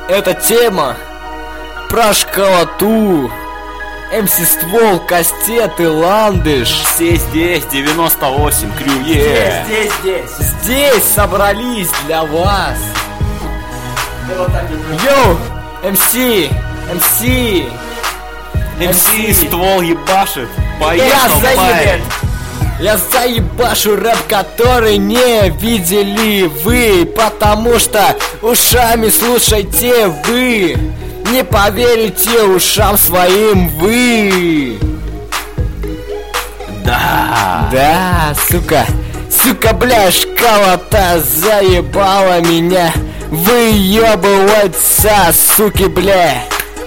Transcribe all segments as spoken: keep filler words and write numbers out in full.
эта тема про школоту. эм си Ствол, Кастет и Ландыш. Все здесь, девяносто восемь, Крюе. Здесь, здесь, здесь. Здесь собрались для вас. Йоу, эм си, эм си. эм си Ствол ебашит. Поехал, Я парень. заеб... Я заебашу рэп, который не видели вы, потому что ушами слушайте вы. Не поверите ушам своим вы. Да. Да, сука. Сука, бля, шкала-то заебала меня. Выебываться, суки, бля.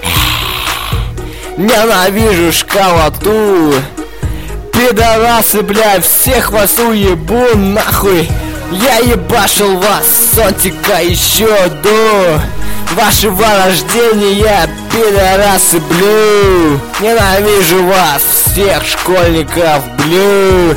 Ненавижу шкалоту. Пидорасы, бля, всех вас уебу нахуй. Я ебашил вас с зонтика еще до вашего рождения, пидорасы, блю. Ненавижу вас, всех школьников, блю.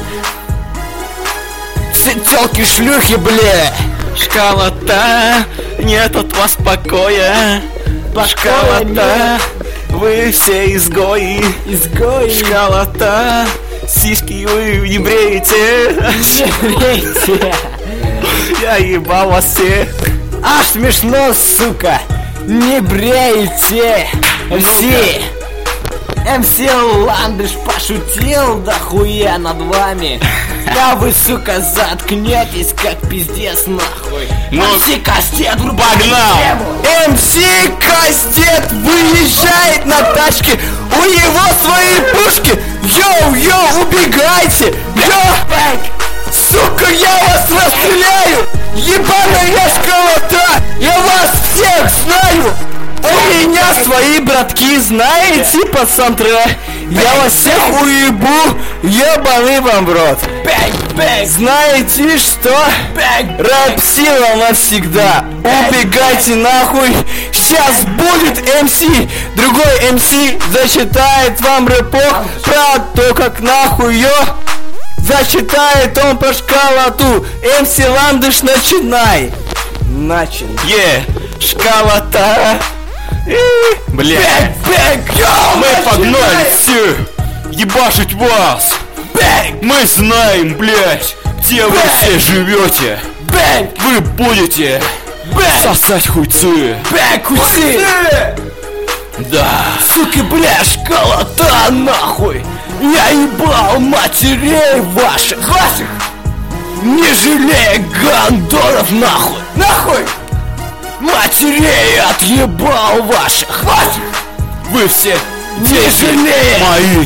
Все тёлки шлюхи, бля. Школота, нет от вас покоя. Школота, вы все изгои. Изгои. Школота, сиськи вы не бреете. Не бреете. Я ебал вас всех. Аж смешно, сука. Не бреете. эм си. эм си Ландыш пошутил дохуя над вами. Да вы, сука, заткнетесь, как пиздец, нахуй. Ну, эм си Кастет, погнал. эм си Кастет выезжает на тачке. У него свои пушки. Йоу-йоу, убегайте. Йоу, сука, я вас расстреляю. Ебаная школота. Я вас всех знаю. У меня свои братки, знаете, пацантры? Я вас всех уебу, ебаный вам в рот. Знаете что? Рэп-сила навсегда. Убегайте нахуй. Сейчас будет эм си. Другой эм си зачитает вам рэпок про то, как нахуй ее. Зачитает он про шкалоту. эм си Ландыш, начинай. Начал. Е, школота. Бля, мы погнали все ебашить вас. Мы знаем, блять, где вы все живете. Вы будете сосать хуйцы. Хуйцы. Да. Сука, бля, школота нахуй. Я ебал матерей ваших. Ваших. Не жалея гандонов нахуй. Нахуй. Матерей отъебал ваших. Ваших. Вы все Не жалея мои.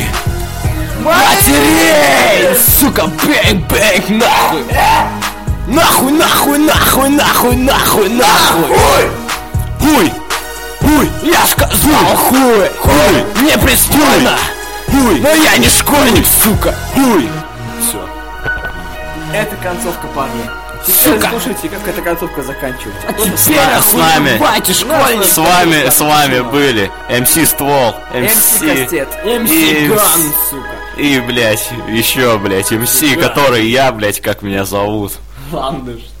Матерей. Сука, бэнг-бэнг нахуй. Нахуй, нахуй, нахуй, нахуй, нахуй, нахуй. Хуй. Хуй. Я сказал хуй. Хуй. Непристойно. Хуй. Но я не школьник, сука. Хуй. Все. Это концовка, парни. Теперь Сука. слушайте, как эта концовка заканчивается. Теперь с нами. охуевайте, школьник. С вами, с вами были эм си Ствол, эм эм си си Кастет. эм си И- Ган, сука. и, блять, еще, блять, эм си, который я, блять, как меня зовут. Ландыш.